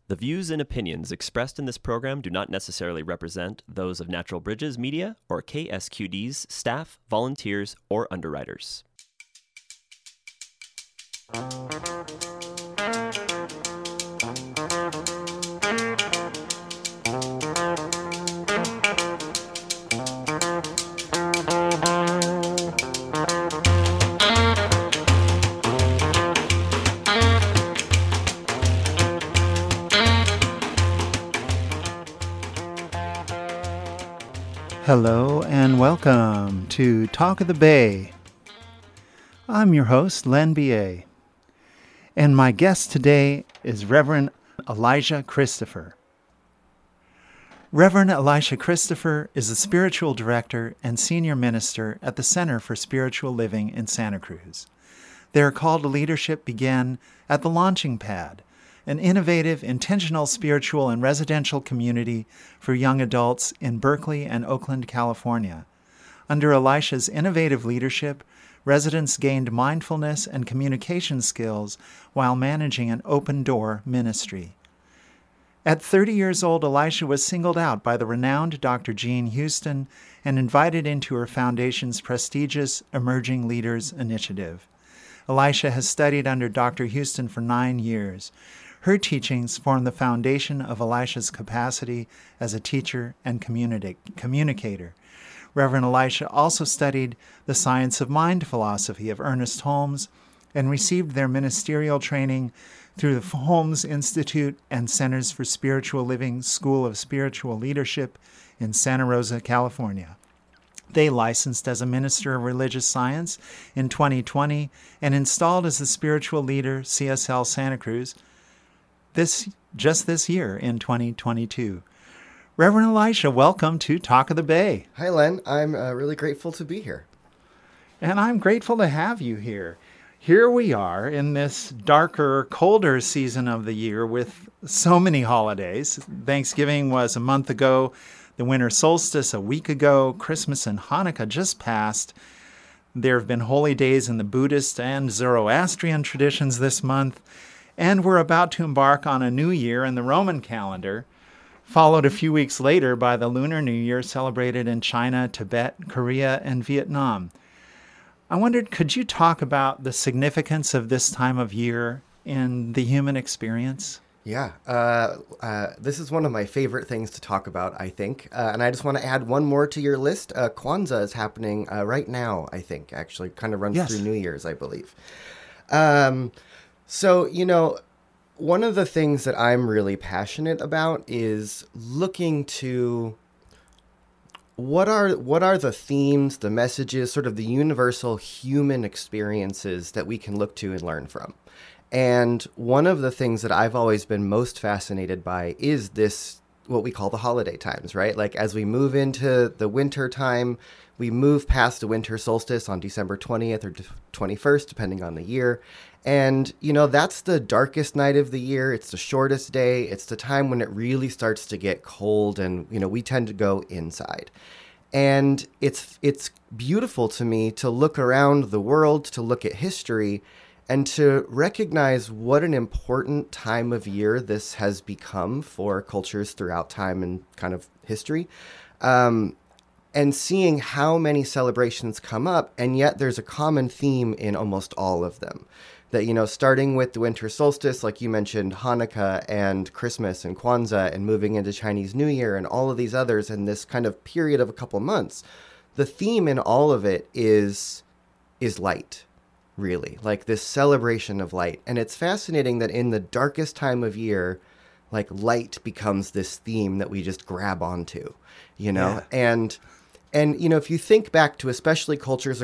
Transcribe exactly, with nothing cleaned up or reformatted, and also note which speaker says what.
Speaker 1: The views and opinions expressed in this program do not necessarily represent those of Natural Bridges Media or K S Q D's staff, volunteers, or underwriters.
Speaker 2: Hello and welcome to Talk of the Bay. I'm your host, Len B A, and my guest today is Reverend Elijah Christopher. Reverend Elijah Christopher is the spiritual director and senior minister at the Center for Spiritual Living in Santa Cruz. Their call to leadership began at the Launching Pad, an innovative, intentional spiritual and residential community for young adults in Berkeley and Oakland, California. Under Elisha's innovative leadership, residents gained mindfulness and communication skills while managing an open-door ministry. At thirty years old, Elisha was singled out by the renowned Doctor Jean Houston and invited into her foundation's prestigious Emerging Leaders Initiative. Elisha has studied under Doctor Houston for nine years. Her teachings form the foundation of Elisha's capacity as a teacher and communi- communicator. Reverend Elisha also studied the science of mind philosophy of Ernest Holmes and received their ministerial training through the Holmes Institute and Centers for Spiritual Living School of Spiritual Leadership in Santa Rosa, California. They licensed as a minister of religious science in twenty twenty and installed as the spiritual leader C S L Santa Cruz This just this year in twenty twenty-two. Reverend Elisha, welcome to Talk of the Bay.
Speaker 3: Hi, Len. I'm uh, really grateful to be here.
Speaker 2: And I'm grateful to have you here. Here we are in this darker, colder season of the year with so many holidays. Thanksgiving was a month ago, the winter solstice a week ago, Christmas and Hanukkah just passed. There have been holy days in the Buddhist and Zoroastrian traditions this month. And we're about to embark on a new year in the Roman calendar, followed a few weeks later by the Lunar New Year celebrated in China, Tibet, Korea, and Vietnam. I wondered, could you talk about the significance of this time of year in the human experience?
Speaker 3: Yeah, uh, uh, this is one of my favorite things to talk about, I think. Uh, and I just want to add one more to your list. Uh, Kwanzaa is happening uh, right now, I think, actually. Kind of runs
Speaker 2: yes.
Speaker 3: through New Year's, I believe. Um, so, you know, one of the things that I'm really passionate about is looking to what are what are the themes, the messages, sort of the universal human experiences that we can look to and learn from. And one of the things that I've always been most fascinated by is this, what we call the holiday times, right? Like as we move into the winter time, we move past the winter solstice on December twentieth or twenty-first, depending on the year. And, you know, that's the darkest night of the year. It's the shortest day. It's the time when it really starts to get cold and, you know, we tend to go inside. And it's it's beautiful to me to look around the world, to look at history, and to recognize what an important time of year this has become for cultures throughout time and kind of history. Um, and seeing how many celebrations come up, and yet there's a common theme in almost all of them. That, you know, starting with the winter solstice, like you mentioned, Hanukkah and Christmas and Kwanzaa, and moving into Chinese New Year and all of these others in this kind of period of a couple months, the theme in all of it is is light, really, like this celebration of light. And it's fascinating that in the darkest time of year, like light becomes this theme that we just grab onto, you know,
Speaker 2: yeah.
Speaker 3: and And, you know, if you think back to especially cultures